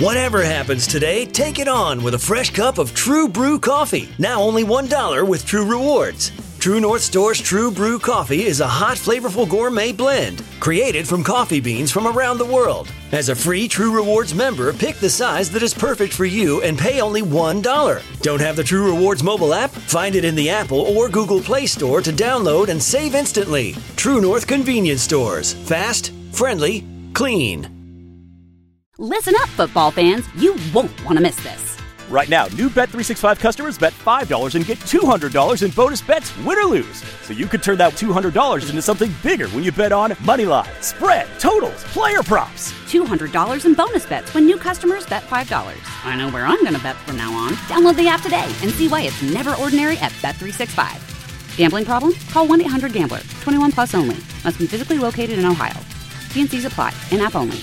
Whatever happens today, take it on with a fresh cup of True Brew coffee. Now only $1 with True Rewards. True North Store's True Brew coffee is a hot, flavorful gourmet blend created from coffee beans from around the world. As a free True Rewards member, pick the size that is perfect for you and pay only $1. Don't have the True Rewards mobile app? Find it in the Apple or Google Play Store to download and save instantly. True North Convenience Stores. Fast, friendly, clean. Listen up, football fans. You won't want to miss this. Right now, new Bet365 customers bet $5 and get $200 in bonus bets, win or lose. So you could turn that $200 into something bigger when you bet on moneyline, spread, totals, player props. $200 in bonus bets when new customers bet $5. I know where I'm going to bet from now on. Download the app today and see why it's never ordinary at Bet365. Gambling problem? Call 1-800-GAMBLER. 21 plus only. Must be physically located in Ohio. T&Cs apply. In-app only.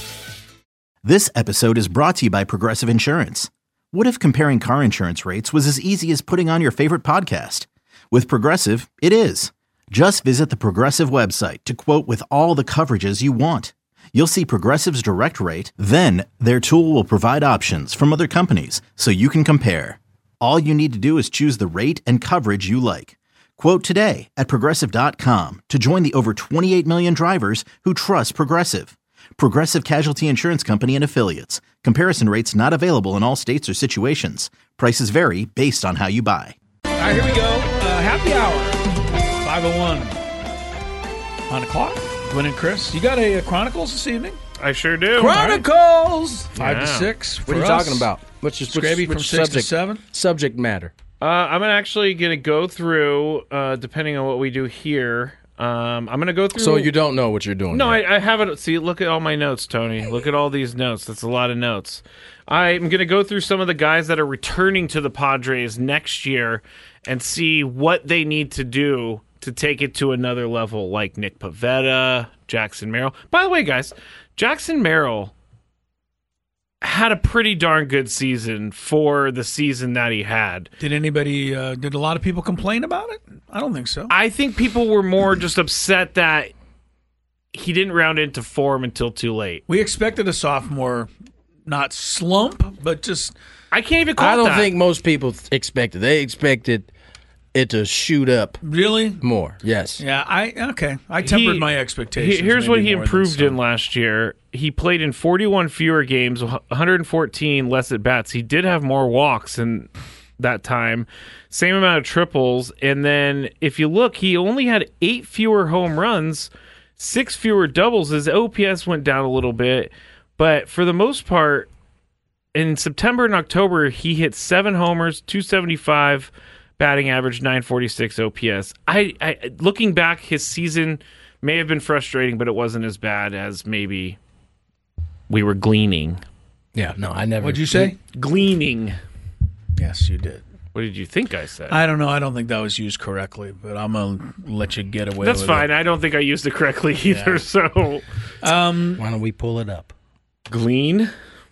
This episode is brought to you by Progressive Insurance. What if comparing car insurance rates was as easy as putting on your favorite podcast? With Progressive, it is. Just visit the Progressive website to quote with all the coverages you want. You'll see Progressive's direct rate, then their tool will provide options from other companies so you can compare. All you need to do is choose the rate and coverage you like. Quote today at Progressive.com to join the over 28 million drivers who trust Progressive. Progressive Casualty Insurance Company and Affiliates. Comparison rates not available in all states or situations. Prices vary based on how you buy. All right, here we go. Happy hour. 5:01. On the clock. Gwen and Chris. You got a Chronicles this evening? I sure do. Chronicles! 5 to Yeah. 6. What are you talking about? What's Scraby from 6 to 7? Subject matter. I'm actually going to go through, depending on what we do here, I'm going to go through... So you don't know what you're doing. No, yet. I have it. See, look at all my notes, Tony. Look at all these notes. That's a lot of notes. I'm going to go through some of the guys that are returning to the Padres next year and see what they need to do to take it to another level, like Nick Pivetta, Jackson Merrill. By the way, guys, Jackson Merrill had a pretty darn good season for the season that he had. Did a lot of people complain about it? I don't think so. I think people were more just upset that he didn't round into form until too late. We expected a sophomore, not slump, but just... I can't even call it I don't that. think most people expected. They expected it to shoot up Really? more. Yes. Yeah, I tempered my expectations. Here's what maybe he more than improved some. in last year. He played in 41 fewer games, 114 less at bats. He did have more walks in that time, same amount of triples. And then if you look, he only had 8 fewer home runs, 6 fewer doubles. His OPS went down a little bit, but for the most part, in September and October, he hit 7 homers, 275 batting average, 946 OPS. I looking back, his season may have been frustrating, but it wasn't as bad as maybe we were gleaning. Yeah. No, I never. What'd you say? Gleaning. Yes, you did. What did you think I said? I don't know. I don't think that was used correctly, but I'm going to let you get away That's with fine. it. I don't think I used it correctly either. Yeah. So, Why don't we pull it up? glean.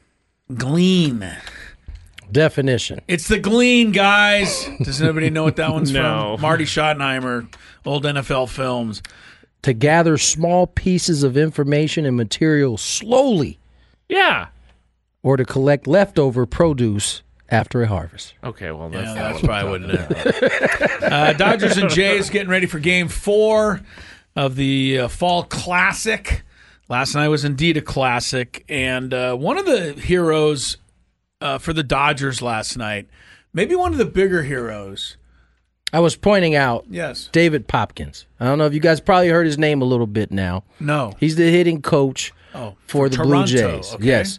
Glean. Definition. It's the Glean, guys. Does anybody know what that one's No. from? Marty Schottenheimer, old NFL films. To gather small pieces of information and material slowly, Yeah. or to collect leftover produce after a harvest. Okay. Well, that's Yeah, not that's what probably I'm what it is. Dodgers and Jays getting ready for Game 4 of the Fall Classic. Last night was indeed a classic, and one of the heroes for the Dodgers last night, maybe one of the bigger heroes. I was pointing out Yes. David Popkins. I don't know if you guys probably heard his name a little bit now. No. He's the hitting coach for the Blue Toronto, Jays. okay. Yes.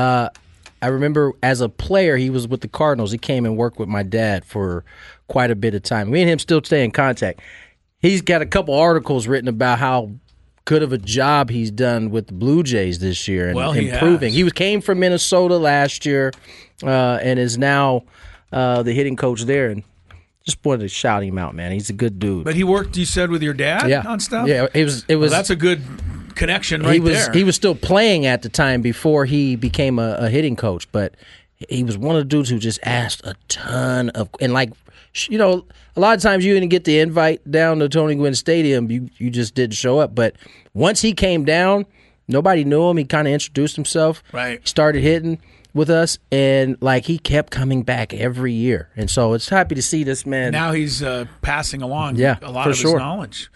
I remember as a player, he was with the Cardinals. He came and worked with my dad for quite a bit of time. Me and him still stay in contact. He's got a couple articles written about how good of a job he's done with the Blue Jays this year and Well, he improving. has. He came from Minnesota last year and is now the hitting coach there. And just wanted to shout him out, man. He's a good dude. But he worked, you said, with your dad on stuff? Yeah, it was. Well, that's a good connection right there. He was still playing at the time before he became a hitting coach, but he was one of the dudes who just asked a ton of, and like, you know, a lot of times you didn't get the invite down to Tony Gwynn Stadium, you just didn't show up. But once he came down, Nobody knew him. He kind of introduced himself. Right. Started hitting with us, and like he kept coming back every year. And so it's happy to see this man. Now he's passing along Yeah, a lot for of his sure. knowledge.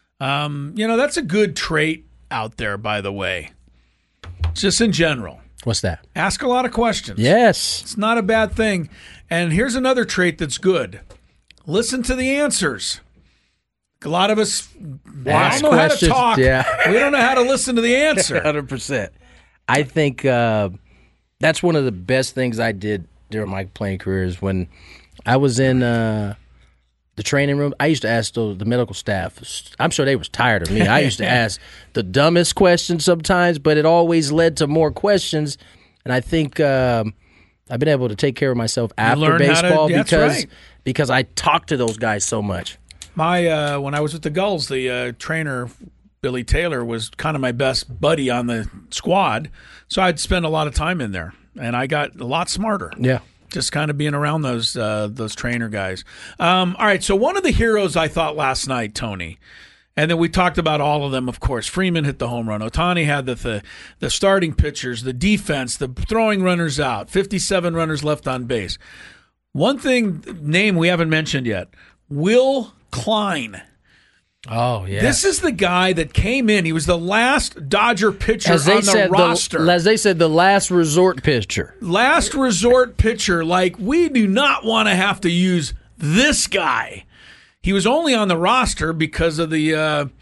That's a good trait out there, by the way. Just in general. What's that? Ask a lot of questions. Yes. It's not a bad thing. And here's another trait that's good. Listen to the answers. A lot of us Ask don't know questions, how to talk. yeah. We don't know how to listen to the answer. 100%. I think that's one of the best things I did during my playing career is when I was in the training room. I used to ask the medical staff. I'm sure they was tired of me. I used to ask the dumbest questions sometimes, but it always led to more questions. And I think I've been able to take care of myself after learned how to- baseball that's right. because I talked to those guys so much. My when I was with the Gulls, the trainer Billy Taylor was kind of my best buddy on the squad, so I'd spend a lot of time in there, and I got a lot smarter. Yeah. Just kind of being around those trainer guys. All right, so one of the heroes I thought last night, Tony, and then we talked about all of them, of course. Freeman hit the home run. Ohtani had the starting pitchers, the defense, the throwing runners out, 57 runners left on base. One name we haven't mentioned yet, Will Klein. Oh, yeah. This is the guy that came in. He was the last Dodger pitcher on the roster. As they said, the last resort pitcher. Last resort pitcher. Like, we do not want to have to use this guy. He was only on the roster because of the,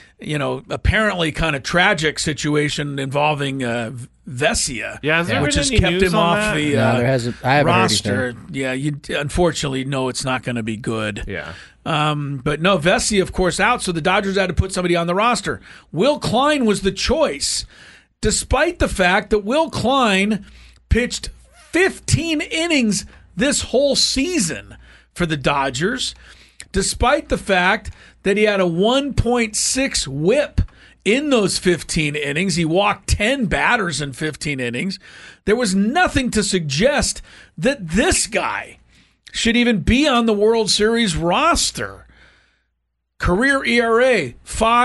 apparently kind of tragic situation involving Vesia. Yeah, has there which been has any kept news him on off that? the No, there hasn't. I haven't heard roster. anything. Yeah, you unfortunately know it's not going to be good. Yeah. But no, Vesia, of course, out, so the Dodgers had to put somebody on the roster. Will Klein was the choice, despite the fact that Will Klein pitched 15 innings this whole season for the Dodgers, despite the fact that he had a 1.6 whip in those 15 innings. He walked 10 batters in 15 innings. There was nothing to suggest that this guy should even be on the World Series roster. Career ERA,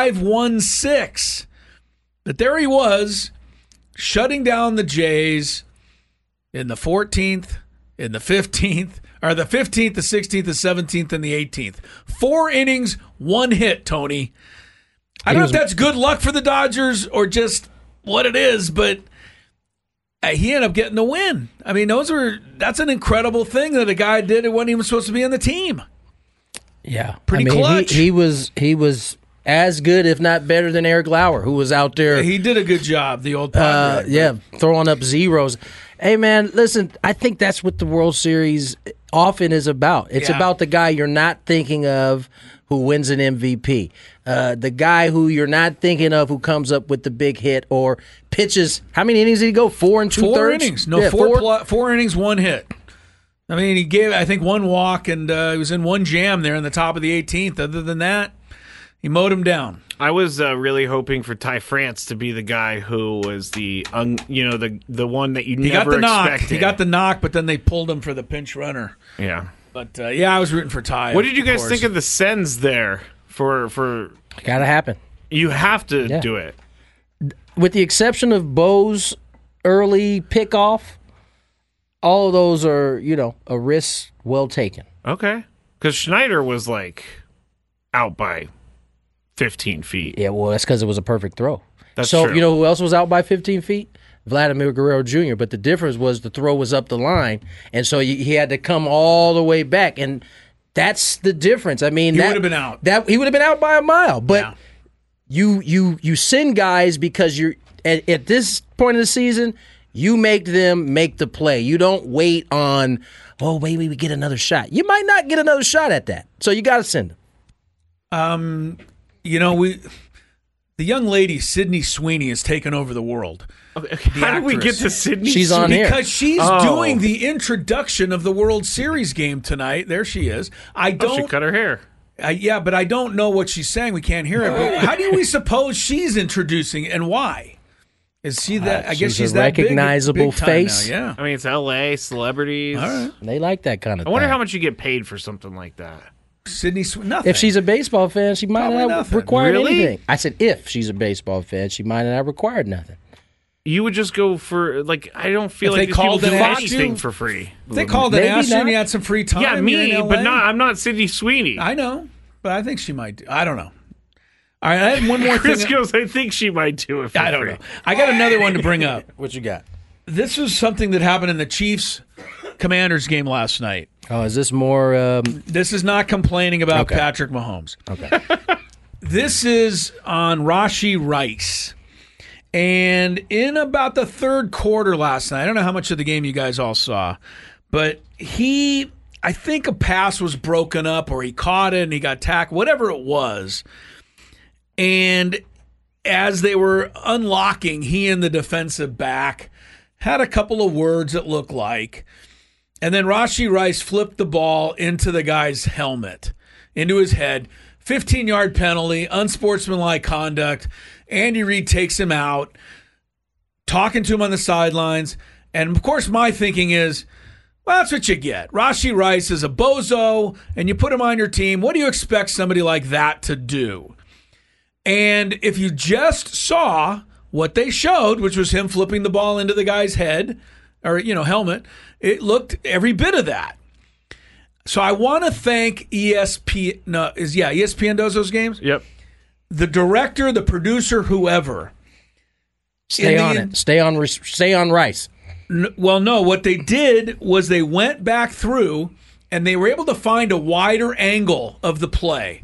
5.16. But there he was, shutting down the Jays in the 14th, in the 15th, or the 15th, the 16th, the 17th, and the 18th. 4 innings, 1 hit, Tony. I don't know if that's good luck for the Dodgers or just what it is, but he ended up getting the win. I mean, that's an incredible thing that a guy did who wasn't even supposed to be on the team. Yeah. Pretty clutch. He was as good, if not better, than Eric Lauer, who was out there. He did a good job, the old Padre. Throwing up zeros. Hey, man, listen, I think that's what the World Series often is about. It's about the guy you're not thinking of who wins an MVP. The guy who you're not thinking of who comes up with the big hit or pitches. How many innings did he go? 4 2/3? 4 innings. No, Yeah, 4 innings, 1 hit. I mean, he gave, I think, 1 walk, and he was in 1 jam there in the top of the 18th. Other than that, he mowed him down. I was really hoping for Ty France to be the guy who was the one that you He never got the knock. expected. He got the knock, but then they pulled him for the pinch runner. Yeah. But I was rooting for Ty. What did you guys course. think of the sends there? For Gotta happen. you have to do it. With the exception of Bo's early pickoff, all of those are, a risk well taken. Okay, because Schneider was like out by 15 feet. Yeah, well, that's because it was a perfect throw. That's so, true. you know who else was out by 15 feet? Vladimir Guerrero Jr., but the difference was the throw was up the line, and so he had to come all the way back, and that's the difference. I mean, He would have been out. He would have been out by a mile, but Yeah. you send guys because you're at this point of the season, you make them make the play. You don't wait on, maybe we get another shot. You might not get another shot at that, so you got to send them. The young lady, Sydney Sweeney, has taken over the world. How did we get actress. to Sydney? She's on here. Because she's doing the introduction of the World Series game tonight. There she is. She cut her hair. But I don't know what she's saying. We can't hear it. But how do we suppose she's introducing and why? Is she that? I guess she's a that big- recognizable big time face. now, yeah. I mean, it's L.A. celebrities. All right. They like that kind of I wonder thing. how much you get paid for something like that. Sydney nothing. If she's a baseball fan, she might Probably not nothing. require Really? anything. I said if she's a baseball fan, she might not have required nothing. You would just go for, like, I don't feel If like they these people called do and asked anything you- for free. If they called and Maybe asked you and not. you had some free time. Yeah, you're me, in but LA. I'm not Sydney Sweeney. I know, but I think she might do. I don't know. All right, I had one more Chris thing. goes, I think she might do it for I don't free. know. I got another one to bring up. What you got? This was something that happened in the Chiefs-Commanders game last night. Oh, is this more? This is not complaining about Okay. Patrick Mahomes. Okay. This is on Rashee Rice. And in about the third quarter last night, I don't know how much of the game you guys all saw, but I think a pass was broken up or he caught it and he got tackled, whatever it was. And as they were unlocking, he and the defensive back had a couple of words, it looked like. And then Rashee Rice flipped the ball into the guy's helmet, into his head. 15-yard penalty, unsportsmanlike conduct. Andy Reid takes him out, talking to him on the sidelines. And, of course, my thinking is, well, that's what you get. Rashee Rice is a bozo, and you put him on your team. What do you expect somebody like that to do? And if you just saw what they showed, which was him flipping the ball into the guy's head, or, helmet, it looked every bit of that. So I want to thank ESPN. No, ESPN does those games? Yep. The director, the producer, whoever. Stay on it. Stay on Rice. Well, no. What they did was they went back through and they were able to find a wider angle of the play.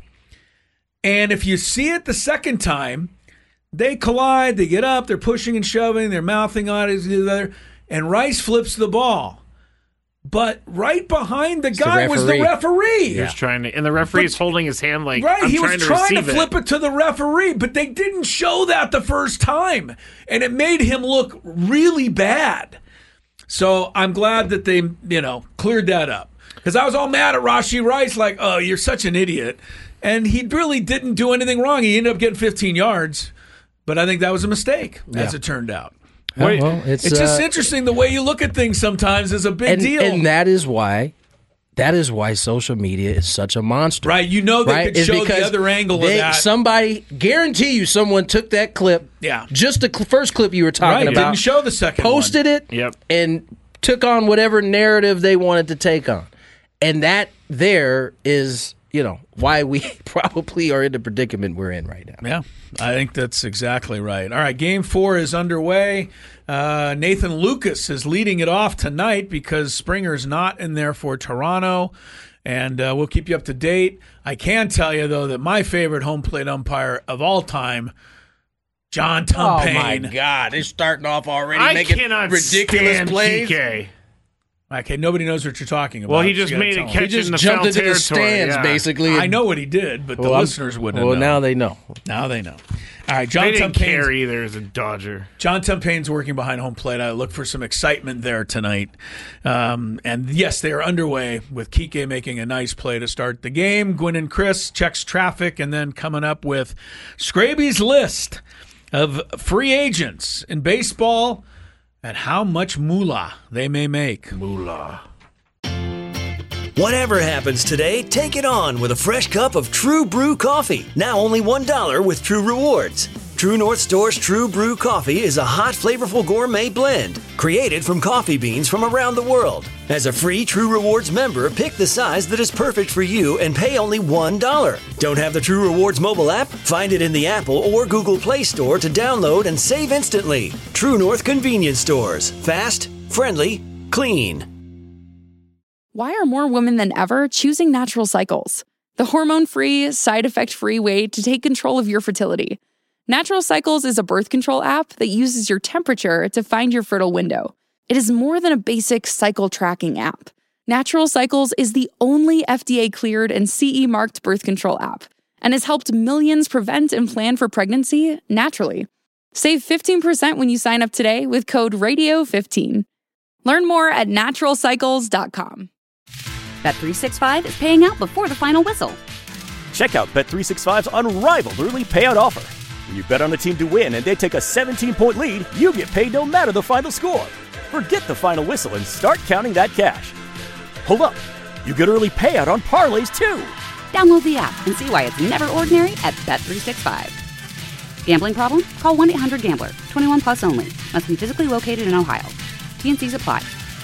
And if you see it the second time, they collide, they get up, they're pushing and shoving, they're mouthing on it, and Rice flips the ball. But right behind the guy was the referee. He was trying to, and the referee is holding his hand like, right, he was trying to receive flip it to the referee, but they didn't show that the first time, and it made him look really bad. So I'm glad that they, cleared that up, because I was all mad at Rashee Rice, like, oh, you're such an idiot, and he really didn't do anything wrong. He ended up getting 15 yards, but I think that was a mistake, as it turned out. Well, It's just interesting the way you look at things sometimes is a big deal. And that is why social media is such a monster. Right, they could Is show the because other angle of that. Somebody, guarantee you someone took that clip, just the first clip you were talking about, didn't show the second posted one. it, and took on whatever narrative they wanted to take on. And that there is, why we probably are in the predicament we're in right now. Yeah, I think that's exactly right. All right, Game 4 is underway. Nathan Lucas is leading it off tonight because Springer's not in there for Toronto, and we'll keep you up to date. I can tell you, though, that my favorite home plate umpire of all time, John Tumpane. Oh, my God. They're starting off already I making cannot ridiculous stand plays. PK. Okay, nobody knows what you're talking about. Well, he so just you gotta made a tell 'em. catch He just in the jumped foul into the territory, stands, basically. I know what he did, but the listeners wouldn't Well, know. now they know. Now they know. All right, John They didn't care Tumpane's either as a Dodger. John Tumpane's working behind home plate. I look for some excitement there tonight. And yes, they are underway with Kike making a nice play to start the game. Gwynn and Chris checks traffic, and then coming up with Scraby's list of free agents in baseball and how much moolah they may make. Moolah. Whatever happens today, take it on with a fresh cup of True Brew coffee. Now only $1 with True Rewards. True North Store's True Brew coffee is a hot, flavorful gourmet blend created from coffee beans from around the world. As a free True Rewards member, pick the size that is perfect for you and pay only $1. Don't have the True Rewards mobile app? Find it in the Apple or Google Play Store to download and save instantly. True North Convenience Stores. Fast, friendly, clean. Why are more women than ever choosing Natural Cycles? The hormone-free, side-effect-free way to take control of your fertility. Natural Cycles is a birth control app that uses your temperature to find your fertile window. It is more than a basic cycle tracking app. Natural Cycles is the only FDA-cleared and CE-marked birth control app and has helped millions prevent and plan for pregnancy naturally. Save 15% when you sign up today with code RADIO15. Learn more at naturalcycles.com. Bet365 is paying out before the final whistle. Check out Bet365's unrivaled early payout offer. When you bet on a team to win and they take a 17-point lead, you get paid no matter the final score. Forget the final whistle and start counting that cash. Hold up. You get early payout on parlays, too. Download the app and see why it's never ordinary at Bet365. Gambling problem? Call 1-800-GAMBLER. 21 plus only. Must be physically located in Ohio. T&Cs apply.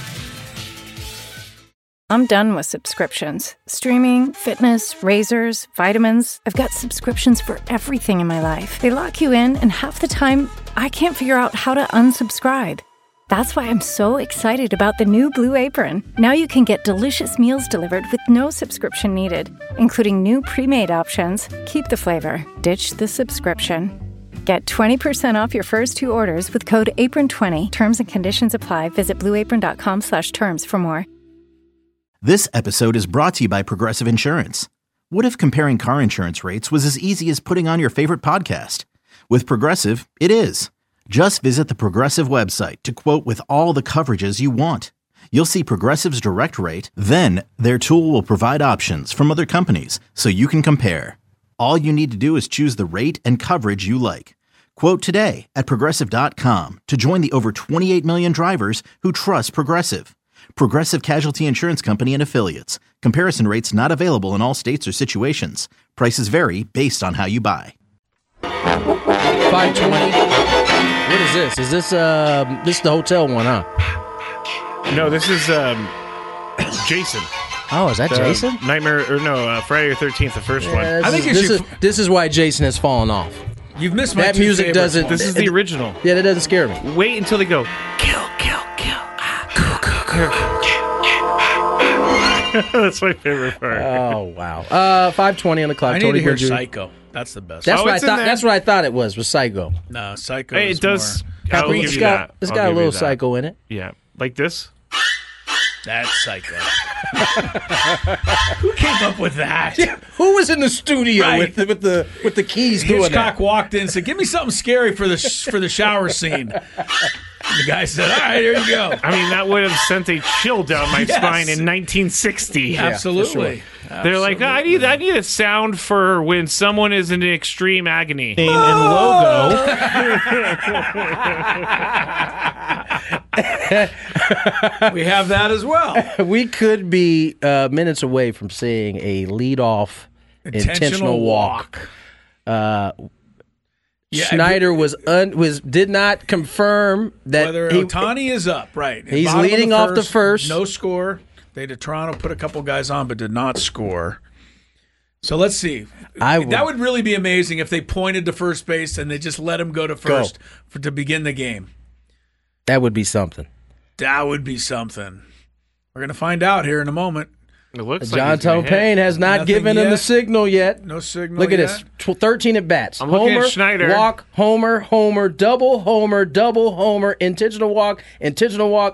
I'm done with subscriptions. Streaming, fitness, razors, vitamins. I've got subscriptions for everything in my life. They lock you in, and half the time, I can't figure out how to unsubscribe. That's why I'm so excited about the new Blue Apron. Now you can get delicious meals delivered with no subscription needed, including new pre-made options. Keep the flavor, ditch the subscription. Get 20% off your first 2 orders with code APRON20. Terms and conditions apply. Visit blueapron.com/terms for more. This episode is brought to you by Progressive Insurance. What if comparing car insurance rates was as easy as putting on your favorite podcast? With Progressive, it is. Just visit the Progressive website to quote with all the coverages you want. You'll see Progressive's direct rate, then their tool will provide options from other companies so you can compare. All you need to do is choose the rate and coverage you like. Quote today at Progressive.com to join the over 28 million drivers who trust Progressive. Progressive Casualty Insurance Company and Affiliates. Comparison rates not available in all states or situations. Prices vary based on how you buy. 520. What is this? Is this the hotel one, huh? No, this is Jason. Oh, is that Jason? Nightmare, or no, Friday the 13th, the first one. I think this is why Jason has fallen off. You've missed my that two music favorites. doesn't. This is the original. Yeah, that doesn't scare me. Wait until they go, kill. That's my favorite part. Oh, wow. 5:20 on the clock. I need Tony to hear Jr. Psycho. That's the best. That's what I it's in thought. there. That's what I thought it was Psycho. No, Psycho. Hey, is it does. More, I'll give It's you got that. it's I'll got a give you little that. Psycho in it. Yeah, like this. that's Psycho. Who came up with that? Who was in the studio Right. with the keys doing Hitchcock that? walked in and said, "Give me something scary for the shower scene." The guy said, "All right, here you go." I mean, that would have sent a chill down my Yes. spine in 1960. Absolutely. They're like, I need a sound for when someone is in extreme agony. Name and logo. We have that as well. We could be minutes away from seeing a lead-off intentional walk. Yeah, Schneider did not confirm that whether Ohtani is up, right? He's Bottom of leading off the first. No score. Toronto put a couple guys on, but did not score. So let's see. That would really be amazing if they pointed to first base and they just let him go to first to begin the game. That would be something. That would be something. We're going to find out here in a moment. It looks John like Tone Payne has not Nothing given him yet. the signal yet. No signal Look at yet. this. 13 at bats. I'm looking Homer, at Schneider. walk, homer, double homer, intentional walk, intentional walk,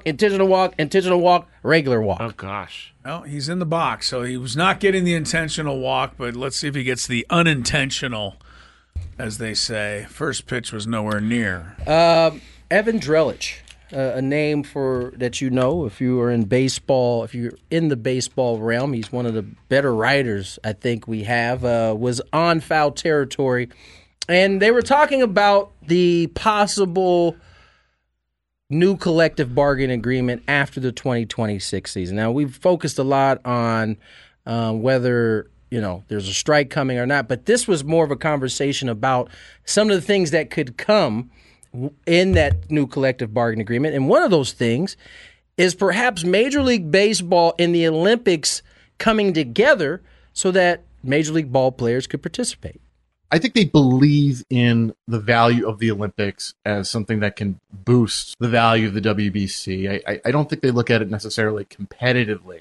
regular walk. Oh gosh. Well, he's in the box, so he was not getting the intentional walk, but let's see if he gets the unintentional, as they say. First pitch was nowhere near. Evan Drellich, a name that you know if you are in baseball, if you're in the baseball realm. He's one of the better writers I think we have. Was on Foul Territory, and they were talking about the possible new collective bargaining agreement after the 2026 season. Now, we've focused a lot on whether there's a strike coming or not, but this was more of a conversation about some of the things that could come in that new collective bargaining agreement. And one of those things is perhaps Major League Baseball and the Olympics coming together so that Major League ball players could participate. I think they believe in the value of the Olympics as something that can boost the value of the WBC. I don't think they look at it necessarily competitively.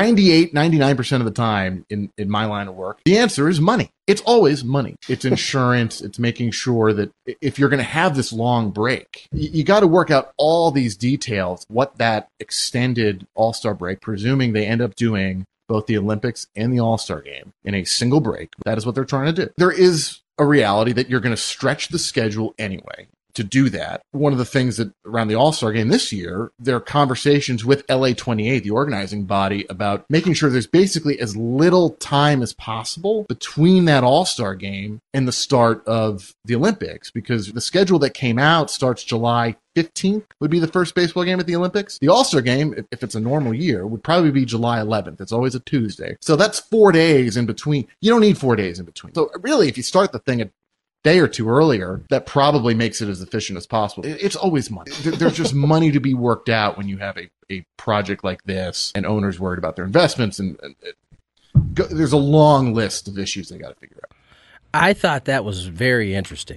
99% of the time in my line of work, the answer is money. It's always money. It's insurance. It's making sure that if you're going to have this long break, you got to work out all these details, what that extended All-Star break, presuming they end up doing both the Olympics and the All-Star game in a single break. That is what they're trying to do. There is a reality that you're going to stretch the schedule anyway. to do that. One of the things that around the All-Star game this year, there are conversations with LA28, the organizing body, about making sure there's basically as little time as possible between that All-Star game and the start of the Olympics, because the schedule that came out starts July 15th would be the first baseball game at the Olympics. The All-Star game, if it's a normal year, would probably be July 11th. It's always a Tuesday. So that's 4 days in between. You don't need 4 days in between. So really, if you start the thing a day or two earlier, that probably makes it as efficient as possible. It's always money. There's just money to be worked out when you have a project like this and owners worried about their investments. And there's a long list of issues they got to figure out. I thought that was very interesting.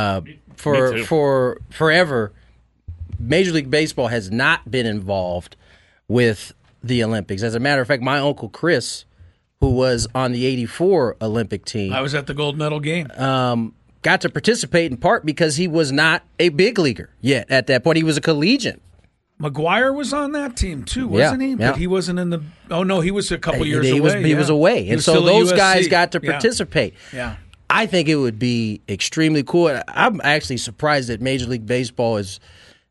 For forever, Major League Baseball has not been involved with the Olympics. As a matter of fact, my Uncle Chris, who was on the 84 Olympic team. I was at the gold medal game. Got to participate in part because he was not a big leaguer yet at that point. He was a collegiate. McGuire was on that team too, wasn't he? Yeah. But he wasn't in the – oh, no, he was a couple years away. He was away. And so those guys got to participate. Yeah. I think it would be extremely cool. I'm actually surprised that Major League Baseball is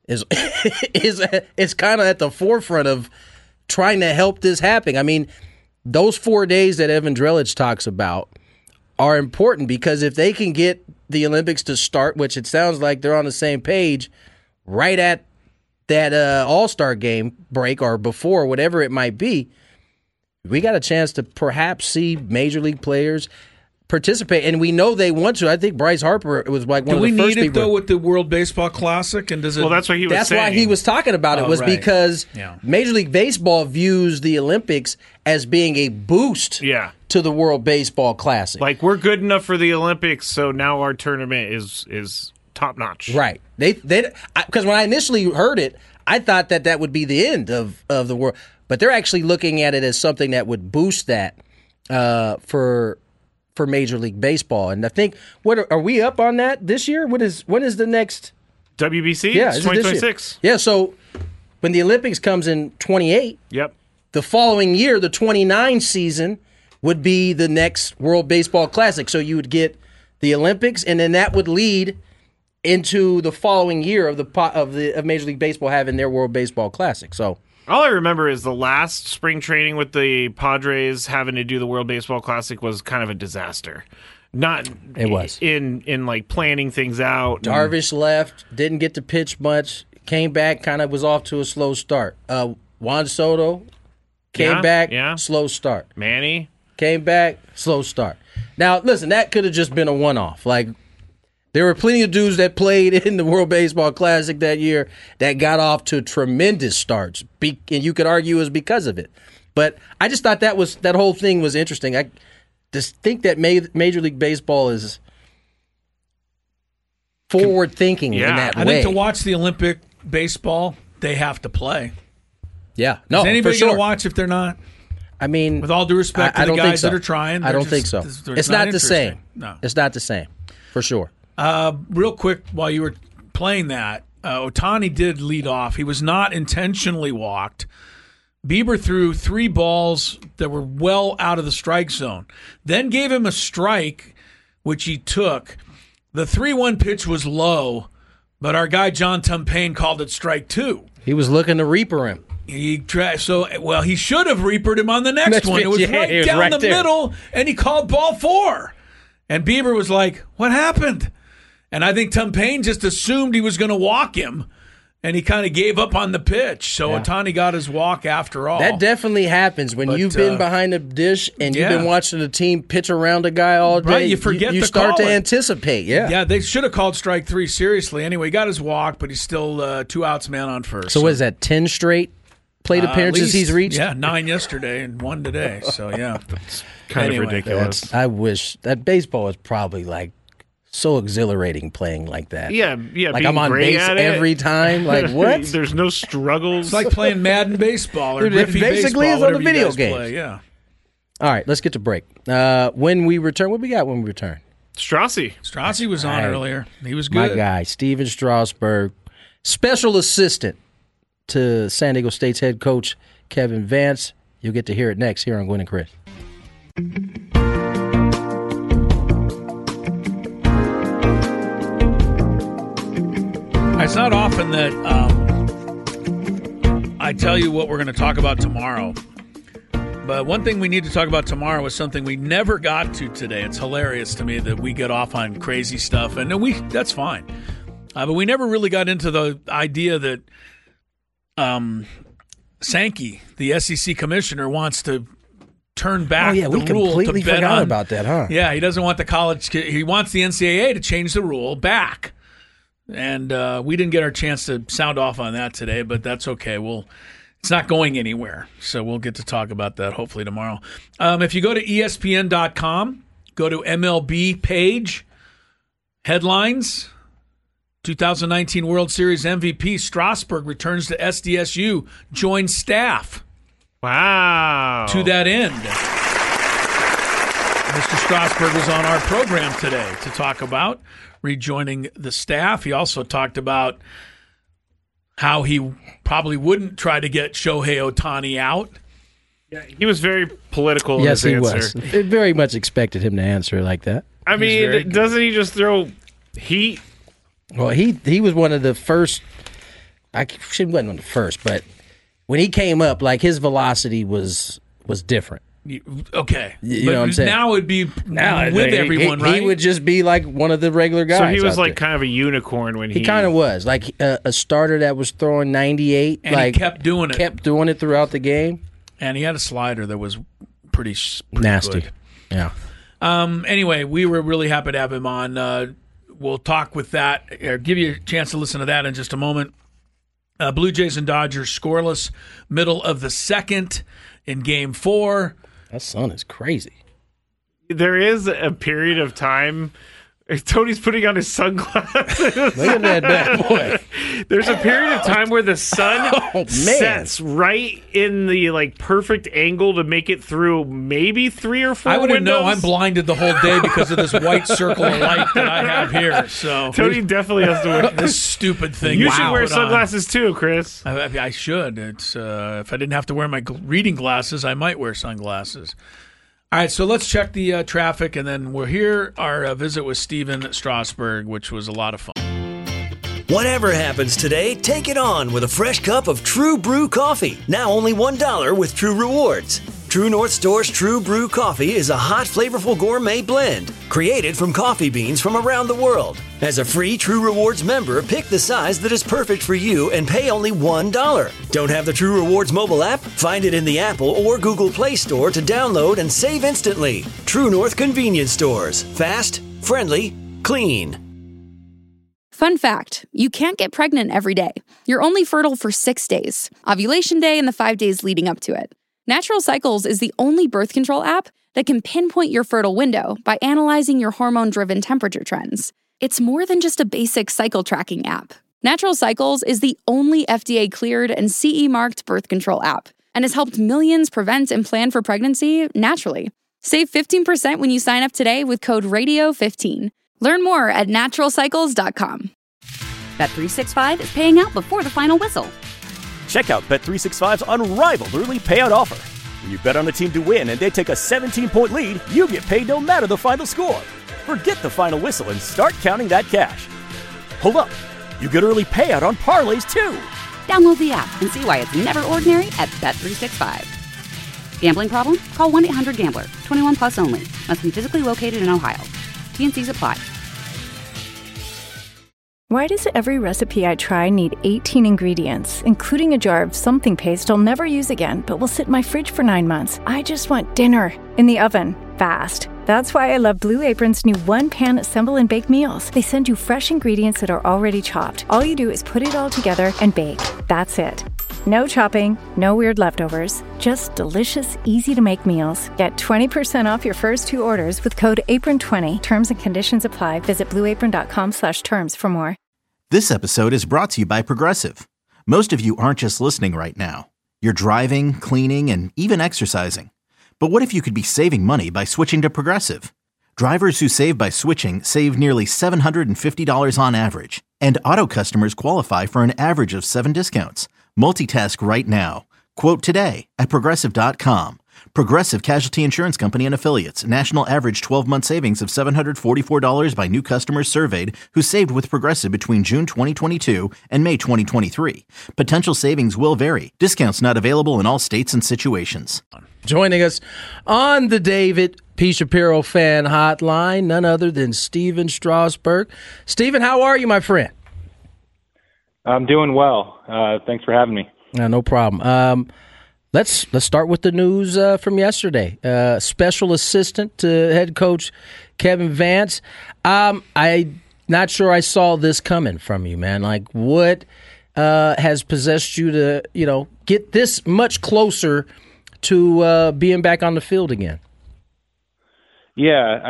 kind of at the forefront of trying to help this happen. I mean, those 4 days that Evan Drellich talks about are important because if they can get the Olympics to start, which it sounds like they're on the same page, right at that All-Star game break or before, whatever it might be, we got a chance to perhaps see Major League players participate, and we know they want to. I think Bryce Harper was like one of the first people. Do we need it, though, with the World Baseball Classic? And does it? Well, that's what he was saying. That's why he was talking about it, was right. because Major League Baseball views the Olympics as being a boost to the World Baseball Classic. Like, we're good enough for the Olympics, so now our tournament is top-notch. Right. Because when I initially heard it, I thought that would be the end of the world. But they're actually looking at it as something that would boost that for Major League Baseball. And I think, are we up on that this year? When is the next WBC? Yeah, it's 2026. Yeah, so when the Olympics comes in 28, the following year, the 29 season would be the next World Baseball Classic. So you would get the Olympics, and then that would lead into the following year of Major League Baseball having their World Baseball Classic. So all I remember is the last spring training with the Padres having to do the World Baseball Classic was kind of a disaster. It was in like planning things out. Darvish left, didn't get to pitch much, came back, kind of was off to a slow start. Juan Soto came back, slow start. Manny came back, slow start. Now, listen, that could have just been a one-off. Like, there were plenty of dudes that played in the World Baseball Classic that year that got off to tremendous starts, and you could argue it was because of it. But I just thought that whole thing was interesting. I just think that Major League Baseball is forward-thinking in that way. I think to watch the Olympic baseball, they have to play. Yeah. No, is anybody for sure going to watch if they're not? I mean, with all due respect to the guys that are trying, I don't think so. It's not the same. No, it's not the same, for sure. Real quick, while you were playing that, Ohtani did lead off. He was not intentionally walked. Bieber threw 3 balls that were well out of the strike zone, then gave him a strike, which he took. The 3-1 pitch was low, but our guy John Tumpane called it strike 2. He was looking to reaper him. He should have reapered him on the next one. It was right down the middle, and he called ball 4. And Bieber was like, "What happened?" And I think Tumpane just assumed he was going to walk him, and he kind of gave up on the pitch. So Ohtani got his walk after all. That definitely happens when you've been behind the dish and you've been watching the team pitch around a guy all day. Right, you forget you start to anticipate. Yeah, they should have called strike 3 seriously. Anyway, he got his walk, but he's still 2 outs, man on first. So what is that, 10 straight plate appearances he's reached? Yeah, 9 yesterday and 1 today. So, yeah. That's kind of ridiculous. I wish that baseball was probably like so exhilarating playing like that. Yeah. Like I'm on base every time. Like what? There's no struggles. It's like playing Madden baseball or Griffey basically baseball, is on the video game. Play. Yeah. All right, let's get to break. When we return, what we got when we return? Strassi was on earlier. He was good. My guy, Steven Strasburg, special assistant to San Diego State's head coach Kevin Vance. You'll get to hear it next here on Gwynn and Chris. It's not often that I tell you what we're going to talk about tomorrow. But one thing we need to talk about tomorrow is something we never got to today. It's hilarious to me that we get off on crazy stuff, and that's fine. But we never really got into the idea that Sankey, the SEC commissioner, wants to turn back the rule to bet on. We completely forgot about that, huh? Yeah, he doesn't want the college. He wants the NCAA to change the rule back. And we didn't get our chance to sound off on that today, but that's okay. It's not going anywhere, so we'll get to talk about that hopefully tomorrow. If you go to ESPN.com, go to MLB page, headlines, 2019 World Series MVP Strasburg returns to SDSU, joins staff. Wow. To that end, Mr. Strasburg was on our program today to talk about rejoining the staff. He also talked about how he probably wouldn't try to get Shohei Ohtani out. Yeah, he was very political yes, in his he answer. was. It very much expected him to answer like that. I mean, doesn't he just throw heat? Well, he was one of the first. He wasn't one of the first, but when he came up, like his velocity was different. Okay, you know what I'm saying? Now it'd be with everyone, right? He would just be like one of the regular guys. So he was like there. kind of a unicorn when he kind of was like a starter that was throwing 98, and like he kept doing it throughout the game. And he had a slider that was pretty nasty. Good. Yeah. Anyway, we were really happy to have him on. We'll talk with that, or give you a chance to listen to that in just a moment. Blue Jays and Dodgers scoreless, middle of the second in Game 4. That sun is crazy. There is a period of time. Tony's putting on his sunglasses. Look at that bad boy. There's a period of time where the sun sets right in the perfect angle to make it through maybe 3 or 4 I wouldn't windows. know. I'm blinded the whole day because of this white circle of light that I have here. So Tony definitely has to wear this stupid thing. You should wear sunglasses too, Chris. I should. It's if I didn't have to wear my reading glasses, I might wear sunglasses. All right, so let's check the traffic, and then we're here. Our visit with Steven Strasburg, which was a lot of fun. Whatever happens today, take it on with a fresh cup of True Brew coffee. Now only $1 with True Rewards. True North Store's True Brew coffee is a hot, flavorful gourmet blend created from coffee beans from around the world. As a free True Rewards member, pick the size that is perfect for you and pay only $1. Don't have the True Rewards mobile app? Find it in the Apple or Google Play Store to download and save instantly. True North Convenience Stores. Fast, friendly, clean. Fun fact, you can't get pregnant every day. You're only fertile for 6 days, ovulation day and the 5 days leading up to it. Natural Cycles is the only birth control app that can pinpoint your fertile window by analyzing your hormone-driven temperature trends. It's more than just a basic cycle tracking app. Natural Cycles is the only FDA-cleared and CE-marked birth control app and has helped millions prevent and plan for pregnancy naturally. Save 15% when you sign up today with code RADIO15. Learn more at naturalcycles.com. Bet365 is paying out before the final whistle. Check out Bet365's unrivaled early payout offer. When you bet on a team to win and they take a 17-point lead, you get paid no matter the final score. Forget the final whistle and start counting that cash. Hold up. You get early payout on parlays, too. Download the app and see why it's never ordinary at Bet365. Gambling problem? Call 1-800-GAMBLER. 21 plus only. Must be physically located in Ohio. T&Cs apply. Why does every recipe I try need 18 ingredients, including a jar of something paste I'll never use again, but will sit in my fridge for 9 months? I just want dinner in the oven, fast. That's why I love Blue Apron's new one-pan assemble and bake meals. They send you fresh ingredients that are already chopped. All you do is put it all together and bake. That's it. No chopping, no weird leftovers, just delicious, easy-to-make meals. Get 20% off your first 2 orders with code APRON20. Terms and conditions apply. Visit blueapron.com/terms for more. This episode is brought to you by Progressive. Most of you aren't just listening right now. You're driving, cleaning, and even exercising. But what if you could be saving money by switching to Progressive? Drivers who save by switching save nearly $750 on average. And auto customers qualify for an average of 7 discounts. Multitask right now. Quote today at Progressive.com. Progressive Casualty Insurance Company and Affiliates. National average 12-month savings of $744 by new customers surveyed who saved with Progressive between June 2022 and May 2023. Potential savings will vary. Discounts not available in all states and situations. Joining us on the David P. Shapiro Fan Hotline, none other than Stephen Strasburg. Stephen, how are you, my friend? I'm doing well. Thanks for having me. No problem. Let's start with the news from yesterday. Special assistant to head coach Kevin Vance. I'm not sure I saw this coming from you, man. Like, what has possessed you to, get this much closer to being back on the field again? Yeah,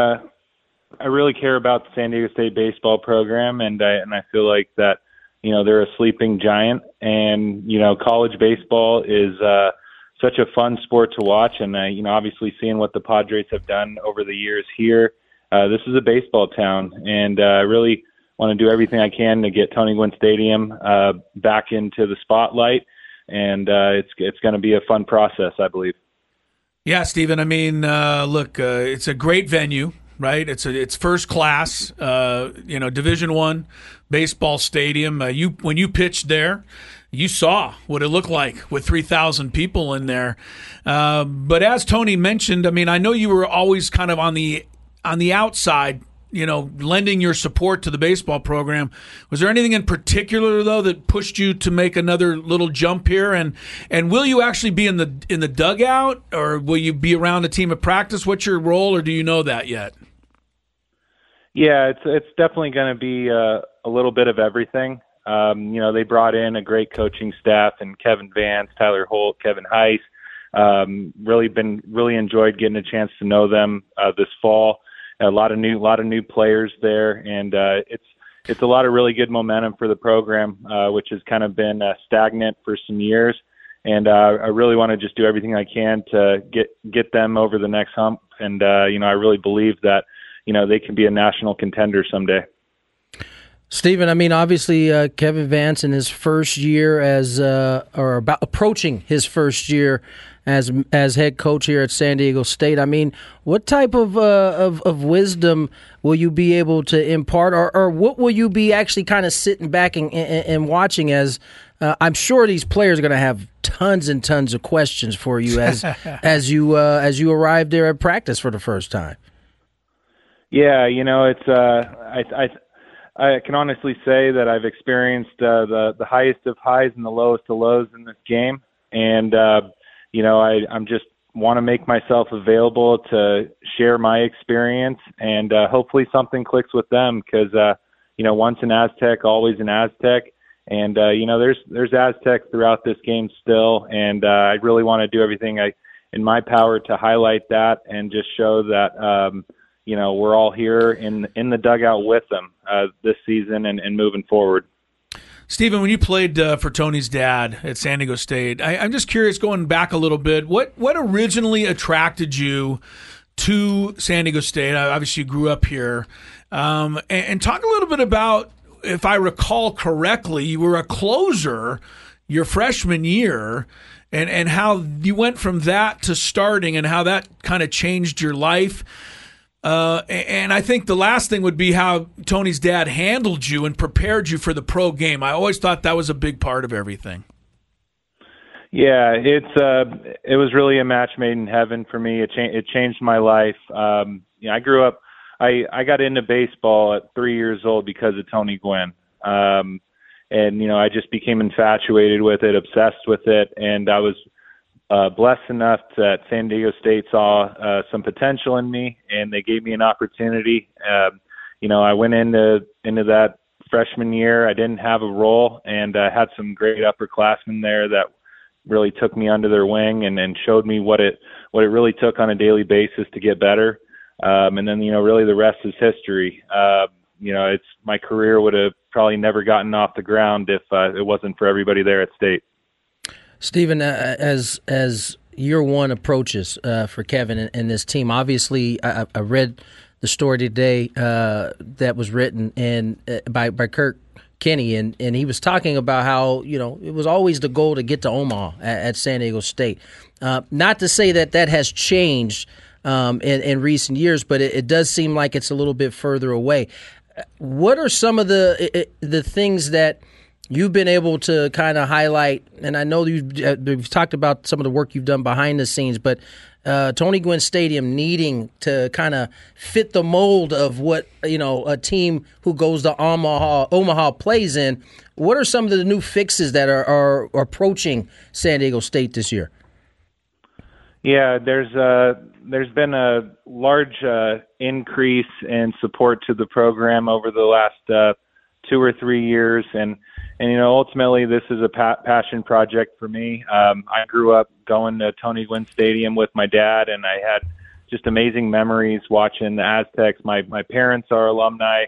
I really care about the San Diego State baseball program, and I feel like that. They're a sleeping giant, and, college baseball is such a fun sport to watch. And, obviously seeing what the Padres have done over the years here, this is a baseball town, and I really want to do everything I can to get Tony Gwynn Stadium back into the spotlight, and it's going to be a fun process, I believe. Yeah, Stephen, look, it's a great venue. Right, it's first class, Division I baseball stadium. When you pitched there, you saw what it looked like with 3,000 people in there. But as Tony mentioned, I know you were always kind of on the outside, lending your support to the baseball program. Was there anything in particular though that pushed you to make another little jump here? And will you actually be in the dugout, or will you be around a team of practice? What's your role, or do you know that yet? Yeah, it's definitely going to be a little bit of everything. They brought in a great coaching staff, and Kevin Vance, Tyler Holt, Kevin Heiss. Really enjoyed getting a chance to know them this fall. A lot of new players there, and it's a lot of really good momentum for the program, which has kind of been stagnant for some years. And I really want to just do everything I can to get them over the next hump. And I really believe that they can be a national contender someday. Stephen, obviously Kevin Vance in his first year or about approaching his first year as head coach here at San Diego State. What type of wisdom will you be able to impart, or what will you be actually kind of sitting back and watching as I'm sure these players are going to have tons and tons of questions for you as you arrive there at practice for the first time? Yeah, it's I can honestly say that I've experienced the highest of highs and the lowest of lows in this game, and I'm just want to make myself available to share my experience, and hopefully something clicks with them, because once an Aztec, always an Aztec, and there's Aztecs throughout this game still, and I really want to do everything in my power to highlight that and just show that. We're all here in the dugout with them this season and moving forward. Stephen, when you played for Tony's dad at San Diego State, I'm just curious, going back a little bit, what originally attracted you to San Diego State? Obviously, you grew up here. And talk a little bit about, if I recall correctly, you were a closer your freshman year, and how you went from that to starting, and how that kind of changed your life. And I think the last thing would be how Tony's dad handled you and prepared you for the pro game. I always thought that was a big part of everything. Yeah, it was really a match made in heaven for me. It changed my life. I grew up. I got into baseball at 3 years old because of Tony Gwynn. And I just became infatuated with it, obsessed with it, and I was blessed enough that San Diego State saw some potential in me, and they gave me an opportunity. I went into that freshman year. I didn't have a role, and I had some great upperclassmen there that really took me under their wing and showed me what it really took on a daily basis to get better. And then really the rest is history. It's my career would have probably never gotten off the ground if it wasn't for everybody there at State. Stephen, as year one approaches for Kevin and this team, obviously I read the story today that was written by Kirk Kenny, and he was talking about how, it was always the goal to get to Omaha at San Diego State. Not to say that has changed in recent years, but it does seem like it's a little bit further away. What are some of the things that you've been able to kind of highlight? And I know you've talked about some of the work you've done behind the scenes, but Tony Gwynn Stadium needing to kind of fit the mold of what a team who goes to Omaha plays in. What are some of the new fixes that are approaching San Diego State this year? Yeah, there's been a large increase in support to the program over the last 2 or 3 years, and ultimately this is a passion project for me. I grew up going to Tony Gwynn Stadium with my dad, and I had just amazing memories watching the Aztecs. My parents are alumni.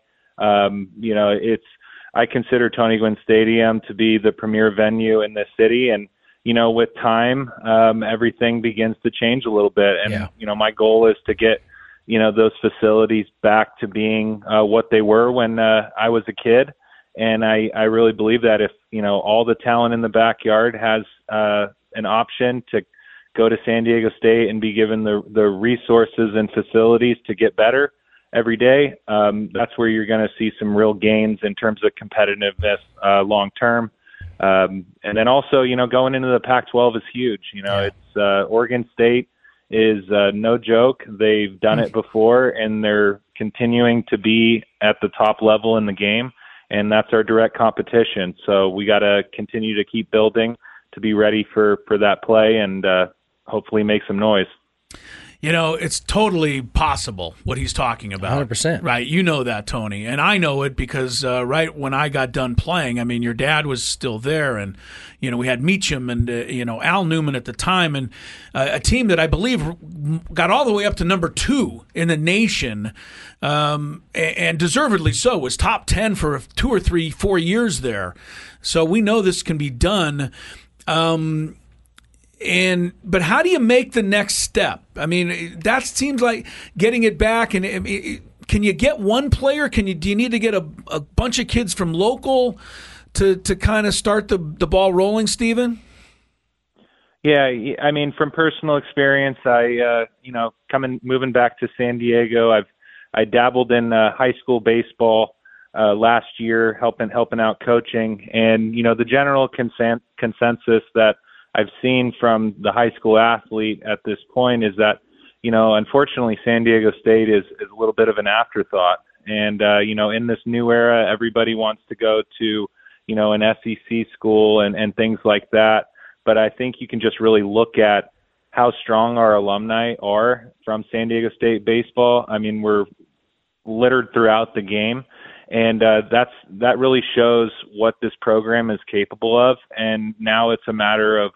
I consider Tony Gwynn Stadium to be the premier venue in this city, and with time, everything begins to change a little bit. And, my goal is to get, those facilities back to being what they were when I was a kid. And I really believe that if, all the talent in the backyard has an option to go to San Diego State and be given the resources and facilities to get better every day, that's where you're going to see some real gains in terms of competitiveness long term. And then also, going into the Pac-12 is huge. It's Oregon State is no joke. They've done it before, and they're continuing to be at the top level in the game, and that's our direct competition. So we got to continue to keep building to be ready for that play and hopefully make some noise. It's totally possible what he's talking about. 100%. Right. You know that, Tony. And I know it because right when I got done playing, your dad was still there. And, we had Meacham and, Al Newman at the time. And a team that I believe got all the way up to number 2 in the nation, and deservedly so, was top 10 for 2 or 3, 4 years there. So we know this can be done. But how do you make the next step? That seems like getting it back. And can you get one player? Do you need to get a bunch of kids from local to kind of start the ball rolling, Stephen? Yeah, from personal experience, moving back to San Diego, I dabbled in high school baseball last year, helping out coaching, and the general consensus that I've seen from the high school athlete at this point is that, unfortunately, San Diego State is a little bit of an afterthought. And, in this new era, everybody wants to go to, an SEC school and things like that. But I think you can just really look at how strong our alumni are from San Diego State baseball. We're littered throughout the game. And that really shows what this program is capable of. And now it's a matter of,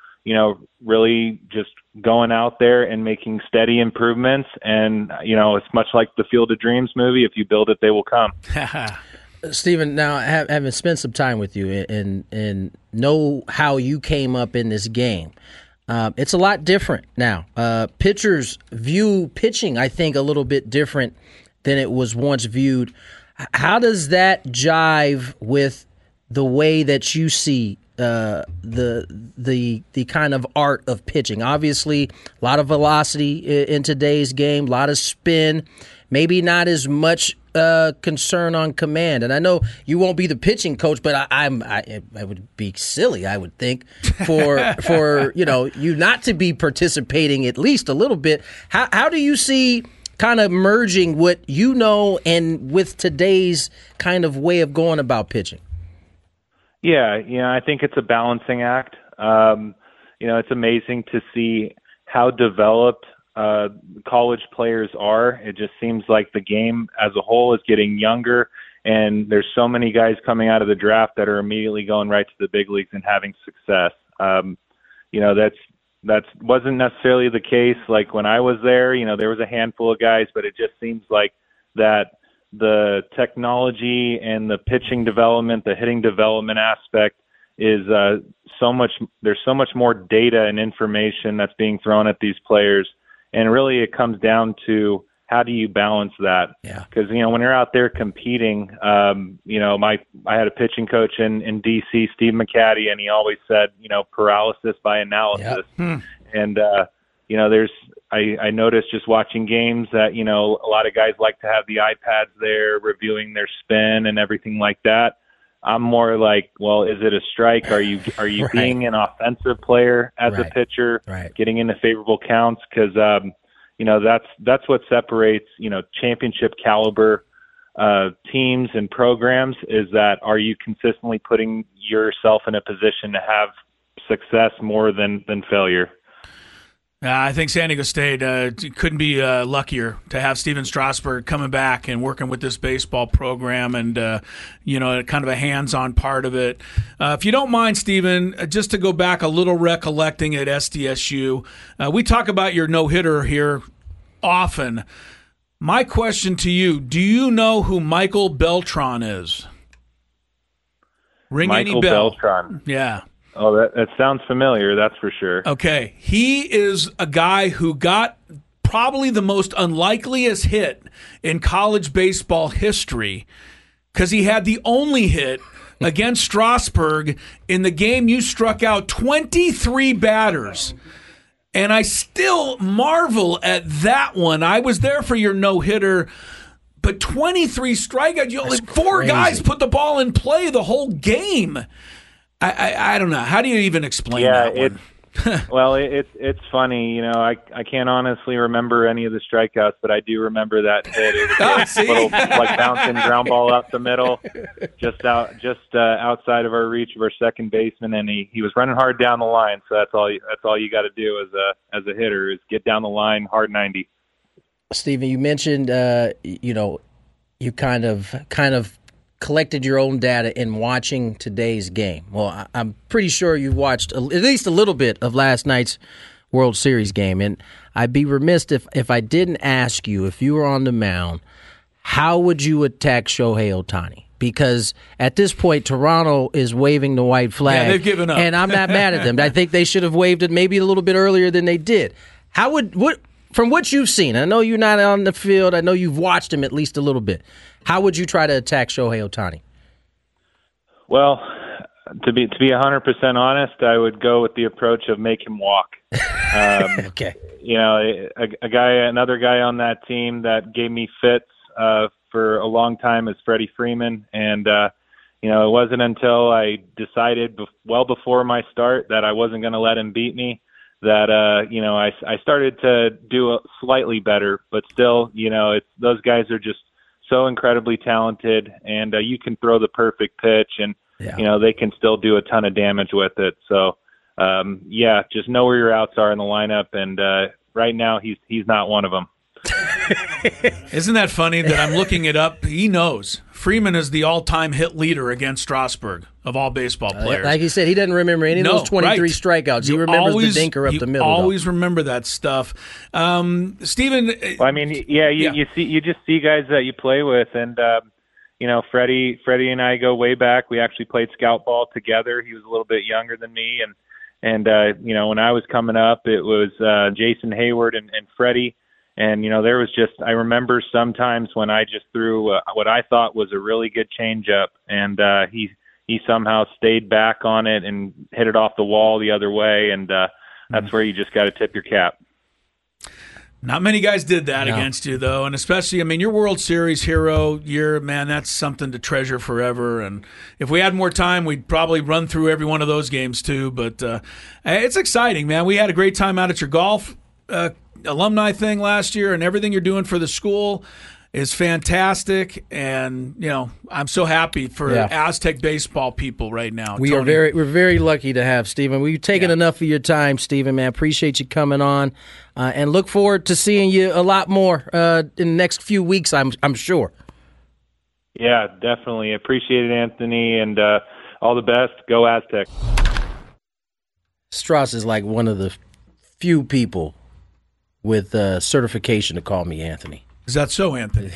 really just going out there and making steady improvements. And, it's much like the Field of Dreams movie. If you build it, they will come. Stephen, now having spent some time with you and know how you came up in this game, it's a lot different now. Pitchers view pitching, I think, a little bit different than it was once viewed. How does that jive with the way that you see the kind of art of pitching? Obviously, a lot of velocity in today's game, a lot of spin, maybe not as much concern on command. And I know you won't be the pitching coach, but I would be silly, I would think, for you not to be participating at least a little bit. How do you see kind of merging what and with today's kind of way of going about pitching? Yeah, I think it's a balancing act. It's amazing to see how developed college players are. It just seems like the game as a whole is getting younger, and there's so many guys coming out of the draft that are immediately going right to the big leagues and having success. That wasn't necessarily the case. Like when I was there, there was a handful of guys, but it just seems like that the technology and the pitching development, the hitting development aspect is there's so much more data and information that's being thrown at these players. And really it comes down to how do you balance that? Yeah. Because, when you're out there competing, I had a pitching coach in D.C., Steve McCaddy, and he always said, paralysis by analysis. Yep. And, I noticed just watching games that, a lot of guys like to have the iPads there reviewing their spin and everything like that. I'm more like, well, is it a strike? Are you Right. being an offensive player as a Right. pitcher, Right. getting into favorable counts? Because, that's what separates, championship caliber teams and programs, is that are you consistently putting yourself in a position to have success more than failure? I think San Diego State couldn't be luckier to have Steven Strasburg coming back and working with this baseball program and, kind of a hands-on part of it. If you don't mind, Steven, just to go back a little recollecting at SDSU, we talk about your no-hitter here often. My question to you, do you know who Michael Beltran is? Ring Michael any bell? Beltran. Yeah. Oh, that sounds familiar, that's for sure. Okay. He is a guy who got probably the most unlikeliest hit in college baseball history because he had the only hit against Strasburg in the game you struck out 23 batters. And I still marvel at that one. I was there for your no-hitter, but 23 strikeouts. Four guys put the ball in play the whole game. I don't know. How do you even explain that one? Well, it's funny. I can't honestly remember any of the strikeouts, but I do remember that hit. It was a little bouncing ground ball up the middle, just outside of our reach of our second baseman, and he was running hard down the line. So that's all you got to do as a hitter is get down the line hard 90. Steven, you mentioned you kind of collected your own data in watching today's game. Well, I'm pretty sure you watched at least a little bit of last night's World Series game, and I'd be remiss if I didn't ask you, if you were on the mound, how would you attack Shohei Ohtani? Because at this point, Toronto is waving the white flag. Yeah, they've given up. And I'm not mad at them. I think they should have waved it maybe a little bit earlier than they did. From what you've seen, I know you're not on the field, I know you've watched him at least a little bit, how would you try to attack Shohei Ohtani? Well, to be 100% honest, I would go with the approach of make him walk. Okay. Another guy on that team that gave me fits for a long time is Freddie Freeman, and it wasn't until I decided well before my start that I wasn't going to let him beat me that I started to do slightly better, but still, those guys are just so incredibly talented, and you can throw the perfect pitch, and they can still do a ton of damage with it. So, just know where your outs are in the lineup, and right now he's not one of them. Isn't that funny that I'm looking it up? He knows. Freeman is the all-time hit leader against Strasburg of all baseball players. Like he said, he doesn't remember any of those 23 strikeouts. He remembers the dinker up the middle. Always remember that stuff. Steven. Well, I mean, you just see guys that you play with, and Freddie and I go way back. We actually played scout ball together. He was a little bit younger than me, and when I was coming up, it was Jason Hayward and Freddie. And, there was I remember sometimes when I just threw what I thought was a really good changeup, and he somehow stayed back on it and hit it off the wall the other way, and that's where you just got to tip your cap. Not many guys did that against you, though, and especially, your World Series hero year, man, that's something to treasure forever. And if we had more time, we'd probably run through every one of those games, too. But it's exciting, man. We had a great time out at your golf alumni thing last year, and everything you're doing for the school is fantastic. And I'm so happy for Aztec baseball people right now. We're very lucky to have Steven. We've taken enough of your time, Steven, man. Appreciate you coming on, and look forward to seeing you a lot more in the next few weeks, I'm sure. Yeah, definitely appreciate it, Anthony, and all the best. Go Aztec. Strauss is like one of the few people with certification to call me Anthony. Is that so, Anthony?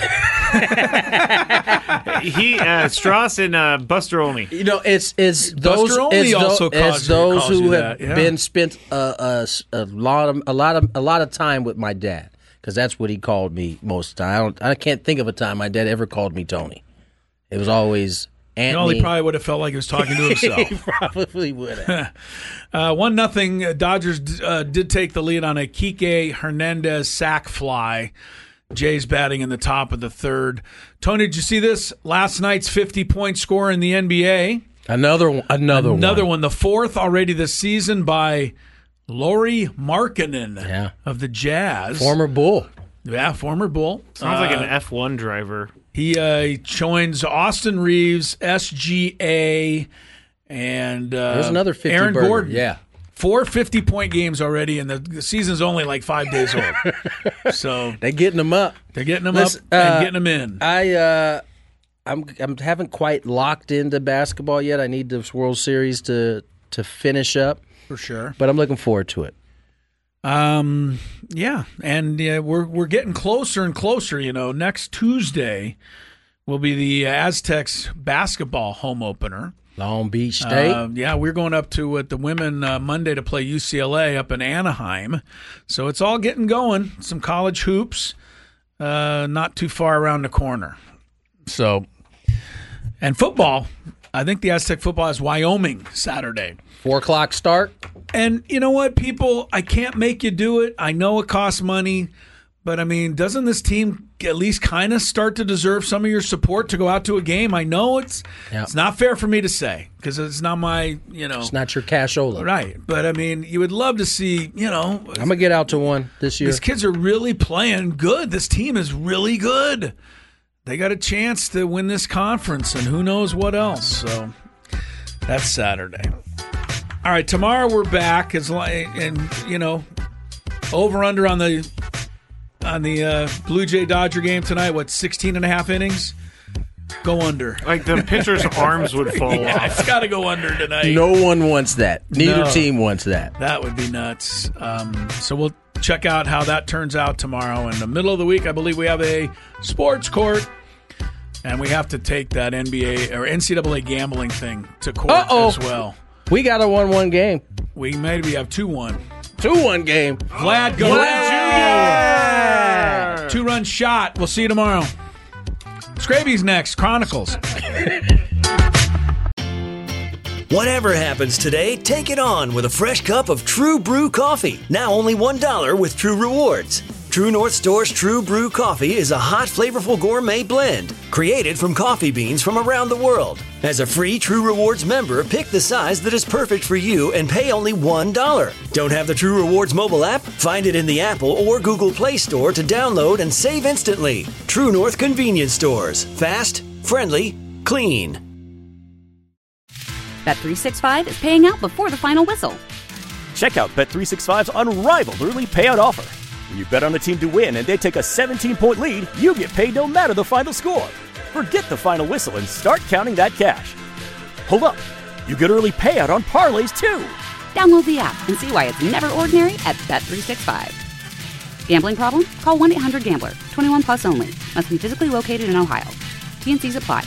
Strauss and Buster Olney. It's Buster those Olney also who have that, been spent a lot of time with my dad. because that's what he called me most of the time. I can't think of a time my dad ever called me Tony. It was always Anthony. He probably would have felt like he was talking to himself. He probably would have. 1-0. Dodgers did take the lead on a Kike Hernandez sac fly. Jays batting in the top of the third. Tony, did you see this? Last night's 50-point score in the NBA. Another one. The fourth already this season by Lauri Markkanen of the Jazz. Former Bull. Yeah, former Bull. Sounds like an F1 driver. He joins Austin Reeves, SGA, and there's another 50 Aaron burger. Gordon. Yeah. 4 50-point games already, and the season's only like 5 days old. So they're getting them up. They're getting them up and getting them in. I haven't quite locked into basketball yet. I need the World Series to finish up for sure, but I'm looking forward to it. Yeah, and we're getting closer and closer. Next Tuesday will be the Aztecs basketball home opener. Long Beach State. We're going up to the women Monday to play UCLA up in Anaheim. So it's all getting going. Some college hoops, not too far around the corner. So, and football. I think the Aztec football has Wyoming Saturday. 4:00 start. And you know what, people? I can't make you do it. I know it costs money. But, I mean, doesn't this team at least kind of start to deserve some of your support to go out to a game? I know it's not fair for me to say because it's not my, It's not your cashola. Right. But, I mean, you would love to see, I'm going to get out to one this year. These kids are really playing good. This team is really good. They got a chance to win this conference and who knows what else. So, that's Saturday. All right, tomorrow we're back. Over-under on the Blue Jay Dodger game tonight, 16.5 innings? Go under. Like the pitcher's arms would fall off. It's got to go under tonight. No one wants that. Neither team wants that. That would be nuts. So we'll check out how that turns out tomorrow. In the middle of the week, I believe we have a sports court, and we have to take that NBA or NCAA gambling thing to court as well. We got a 1-1 game. We maybe have 2-1. 2-1 game. Vlad goes. Jr. 2-run shot. We'll see you tomorrow. Scraby's next. Chronicles. Whatever happens today, take it on with a fresh cup of True Brew coffee. Now only $1 with True Rewards. True North Store's True Brew coffee is a hot, flavorful gourmet blend created from coffee beans from around the world. As a free True Rewards member, pick the size that is perfect for you and pay only $1. Don't have the True Rewards mobile app? Find it in the Apple or Google Play Store to download and save instantly. True North Convenience Stores. Fast, friendly, clean. Bet365 is paying out before the final whistle. Check out Bet365's unrivaled early payout offer. When you bet on a team to win and they take a 17-point lead, you get paid no matter the final score. Forget the final whistle and start counting that cash. Hold up. You get early payout on parlays, too. Download the app and see why it's never ordinary at Bet365. Gambling problem? Call 1-800-GAMBLER. 21 plus only. Must be physically located in Ohio. T&Cs apply.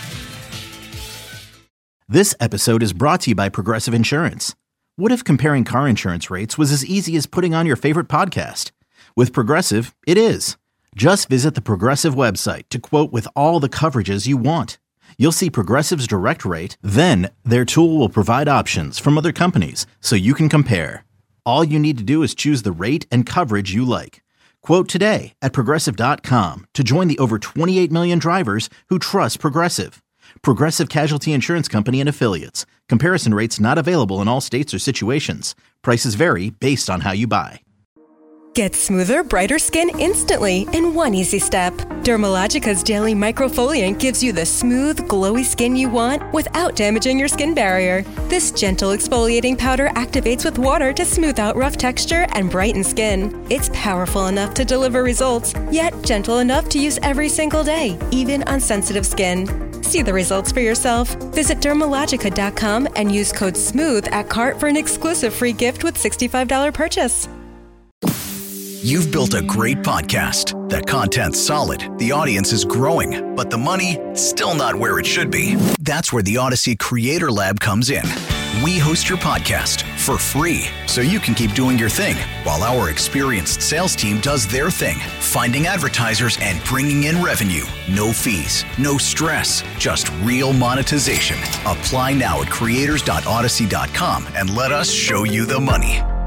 This episode is brought to you by Progressive Insurance. What if comparing car insurance rates was as easy as putting on your favorite podcast? With Progressive, it is. Just visit the Progressive website to quote with all the coverages you want. You'll see Progressive's direct rate, then their tool will provide options from other companies so you can compare. All you need to do is choose the rate and coverage you like. Quote today at Progressive.com to join the over 28 million drivers who trust Progressive. Progressive Casualty Insurance Company and Affiliates. Comparison rates not available in all states or situations. Prices vary based on how you buy. Get smoother, brighter skin instantly in one easy step. Dermalogica's Daily Microfoliant gives you the smooth, glowy skin you want without damaging your skin barrier. This gentle exfoliating powder activates with water to smooth out rough texture and brighten skin. It's powerful enough to deliver results, yet gentle enough to use every single day, even on sensitive skin. See the results for yourself. Visit Dermalogica.com and use code SMOOTH at cart for an exclusive free gift with $65 purchase. You've built a great podcast. The content's solid, the audience is growing, but the money, still not where it should be. That's where the Odyssey Creator Lab comes in. We host your podcast for free so you can keep doing your thing while our experienced sales team does their thing, finding advertisers and bringing in revenue. No fees, no stress, just real monetization. Apply now at creators.odyssey.com and let us show you the money.